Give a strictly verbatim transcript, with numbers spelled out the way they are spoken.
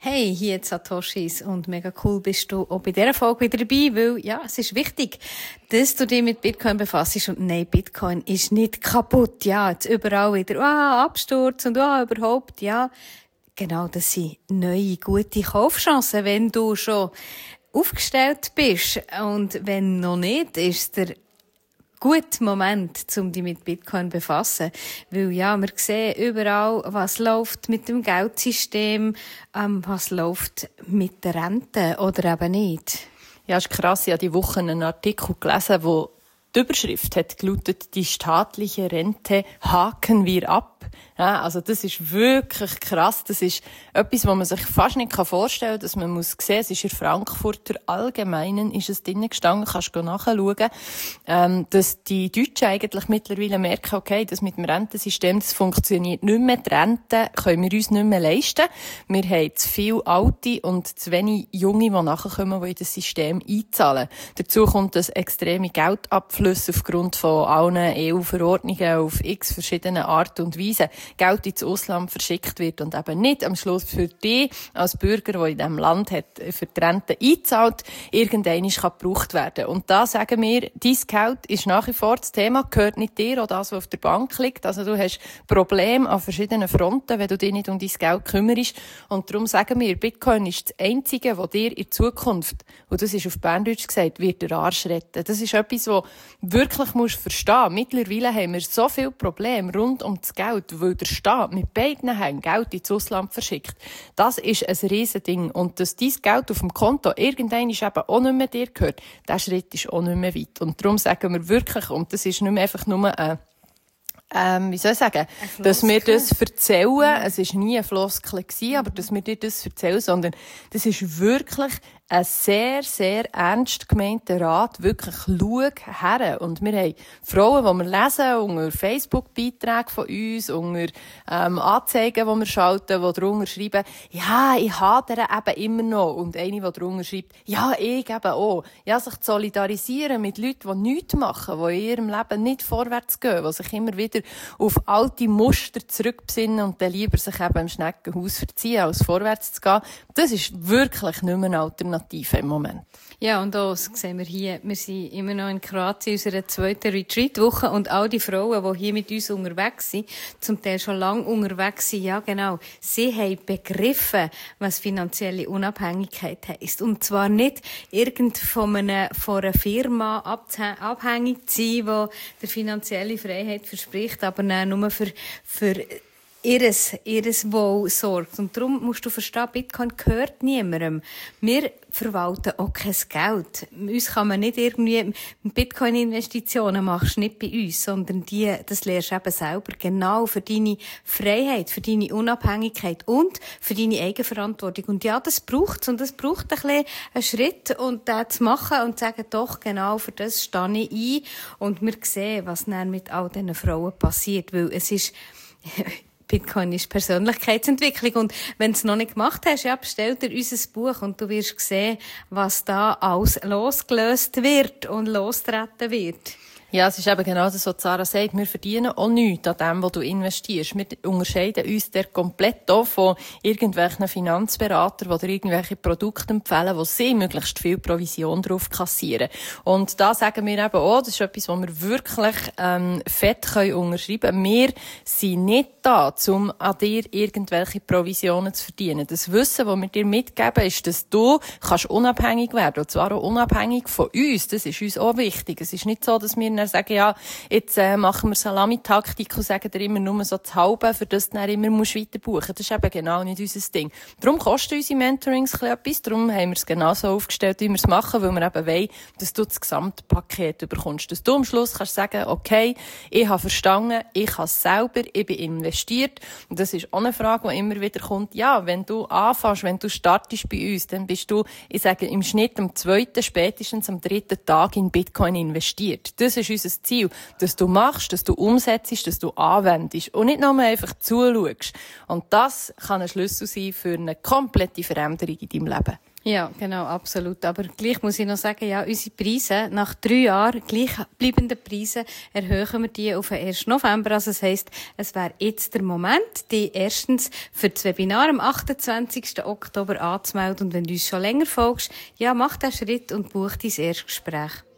Hey, hier die Satoshis und mega cool bist du auch bei dieser Folge wieder dabei, weil ja, es ist wichtig, dass du dich mit Bitcoin befasst und nein, Bitcoin ist nicht kaputt, ja, jetzt überall wieder, ah, Absturz und ah, überhaupt, ja, genau, das sind neue, gute Kaufchancen, wenn du schon aufgestellt bist und wenn noch nicht, ist der guter Moment, um dich mit Bitcoin zu befassen. Weil ja, wir sehen überall, was läuft mit dem Geldsystem, ähm, was läuft mit der Rente oder eben nicht. Ja, es ist krass. Ich habe diese Woche einen Artikel gelesen, wo die Überschrift hat gelautet, die staatliche Rente haken wir ab. Ja, also das ist wirklich krass. Das ist etwas, was man sich fast nicht vorstellen kann, dass man muss sehen. Es ist in Frankfurter Allgemeinen ist es drinnen gestanden, kannst du nachschauen, ähm, dass die Deutschen eigentlich mittlerweile merken, okay, das mit dem Rentensystem, das funktioniert nicht mehr. Die Rente können wir uns nicht mehr leisten. Wir haben zu viele Alte und zu wenig Junge, die nachkommen, die in das System einzahlen. Dazu kommt das extreme Geldabfluss aufgrund von allen E U-Verordnungen auf x verschiedene Art und Weise. Geld ins Ausland verschickt wird und eben nicht am Schluss für dich als Bürger, der in diesem Land hat, für die Rente einzahlt, irgendwann kann gebraucht werden. Und da sagen wir, dein Geld ist nach wie vor das Thema, gehört nicht dir oder das, was auf der Bank liegt. Also du hast Probleme an verschiedenen Fronten, wenn du dich nicht um dein Geld kümmerst. Und darum sagen wir, Bitcoin ist das Einzige, was dir in Zukunft, und das ist auf Berndeutsch gesagt, wird der Arsch retten. Das ist etwas, was wirklich musst verstehen. Mittlerweile haben wir so viele Probleme rund um das Geld, weil der Staat mit beiden Händen Geld ins Ausland verschickt. Das ist ein Riesending. Und dass dein Geld auf dem Konto irgendwann eben auch nicht mehr dir gehört, der Schritt ist auch nicht mehr weit. Und darum sagen wir wirklich, und das ist nicht mehr einfach nur ein Ähm, wie soll ich sagen, dass wir das erzählen, ja. Es war nie ein Floskel gewesen, aber dass wir dir das erzählen, sondern das ist wirklich ein sehr, sehr ernst gemeinter Rat, wirklich schau her. Und wir haben Frauen, die wir lesen, unter Facebook-Beiträgen von uns, unter ähm, Anzeigen, die wir schalten, die drunter schreiben, ja, ich hadere eben immer noch. Und eine, die drunter schreibt, ja, ich eben auch. Ja, sich zu solidarisieren mit Leuten, die nichts machen, die in ihrem Leben nicht vorwärts gehen, die sich immer wieder auf alte Muster zurückbesinnen und dann lieber sich eben im Schneckenhaus verziehen, als vorwärts zu gehen. Das ist wirklich nicht mehr eine Alternative im Moment. Ja, und auch sehen wir hier, wir sind immer noch in Kroatien, unserer zweiten Retreat-Woche, und all die Frauen, die hier mit uns unterwegs sind, zum Teil schon lange unterwegs sind, ja genau, sie haben begriffen, was finanzielle Unabhängigkeit heisst. Und zwar nicht irgend von einer, von einer Firma abhängig zu sein, die der finanzielle Freiheit verspricht, aber nur für, für ihres, ihres Wohl sorgt. Und darum musst du verstehen, Bitcoin gehört niemandem. Wir verwalten auch kein Geld. Uns kann man nicht irgendwie Bitcoin-Investitionen machst nicht bei uns, sondern die, das lernst du eben selber genau für deine Freiheit, für deine Unabhängigkeit und für deine Eigenverantwortung. Und ja, das braucht's. Und das braucht ein bisschen einen Schritt und das zu machen und zu sagen, doch, genau, für das stehe ich ein. Und wir sehen, was dann mit all diesen Frauen passiert, weil es ist, Bitcoin ist Persönlichkeitsentwicklung. Und wenn du es noch nicht gemacht hast, ja, bestell dir unser Buch und du wirst sehen, was da alles losgelöst wird und lostreten wird. Ja, es ist eben genau das, was Sarah sagt. Wir verdienen auch nichts an dem, was du investierst. Wir unterscheiden uns der komplett auch von irgendwelchen Finanzberatern, die dir irgendwelche Produkte empfehlen, wo sie möglichst viel Provision drauf kassieren. Und da sagen wir eben auch, das ist etwas, was wir wirklich ähm, fett können unterschreiben können. Wir sind nicht da, um an dir irgendwelche Provisionen zu verdienen. Das Wissen, das wir dir mitgeben, ist, dass du kannst unabhängig werden. Und zwar auch unabhängig von uns. Das ist uns auch wichtig. Es ist nicht so, dass wir sagen, ja, jetzt äh, machen wir Salamitaktik und sagen dir immer nur so das Halbe, für das du dann immer musst weiter buchen. Das ist eben genau nicht unser Ding. Darum kosten unsere Mentorings etwas, darum haben wir es genau so aufgestellt, wie wir es machen, weil wir eben wollen, dass du das Gesamtpaket bekommst. Dass du am Schluss kannst sagen, okay, ich habe verstanden, ich habe es selber, ich bin investiert. Und das ist auch eine Frage, die immer wieder kommt. Ja, wenn du anfängst, wenn du startest bei uns, dann bist du, ich sage, im Schnitt am zweiten, spätestens am dritten Tag in Bitcoin investiert. Das ist unser Ziel, dass du machst, dass du umsetzt, dass du anwendest und nicht nur einfach zuschaust. Und das kann ein Schlüssel sein für eine komplette Veränderung in deinem Leben. Ja, genau, absolut. Aber gleich muss ich noch sagen, ja, unsere Preise, nach drei Jahren gleichbleibenden Preise, erhöhen wir die auf den ersten November. Also das heisst, es wäre jetzt der Moment, die erstens für das Webinar am achtundzwanzigsten Oktober anzumelden. Und wenn du uns schon länger folgst, ja, mach den Schritt und buch dein Erstgespräch.